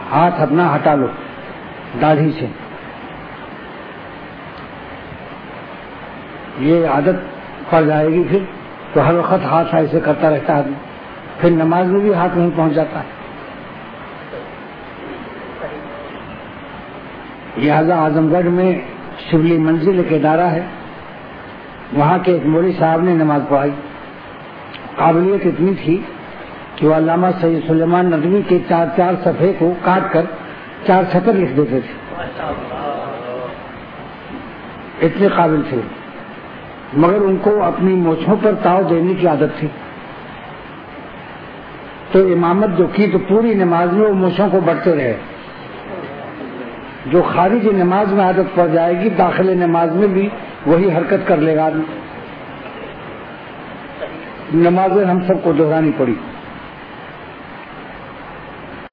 हाथ अपना हटा लो दाढ़ी से। ये आदत पड़ जाएगी फिर तो हर वक्त हाथ ऐसे करता रहता है, फिर नमाज में भी हाथ नहीं पहुंच जाता है। लिहाजा आजमगढ़ में शिवली मंजिल एक इदारा है, वहां के एक मौलवी साहब ने नमाज पढ़ाई। काबिलियत इतनी थी कि वो अल्लामा सैयद सुलेमान नदवी के 4-4 सफ़े को काट कर 4 सतर लिख देते थे, इतने काबिल थे। मगर उनको अपनी मोछों पर ताव देने की आदत थी, तो इमामत जो की तो पूरी नमाज में वो मोछों को बढ़ते रहे। जो खारिजी नमाज में आदत पड़ जाएगी, दाखिले नमाज में भी वही हरकत कर लेगा। नमाजें हम सबको दोहरानी पड़ी।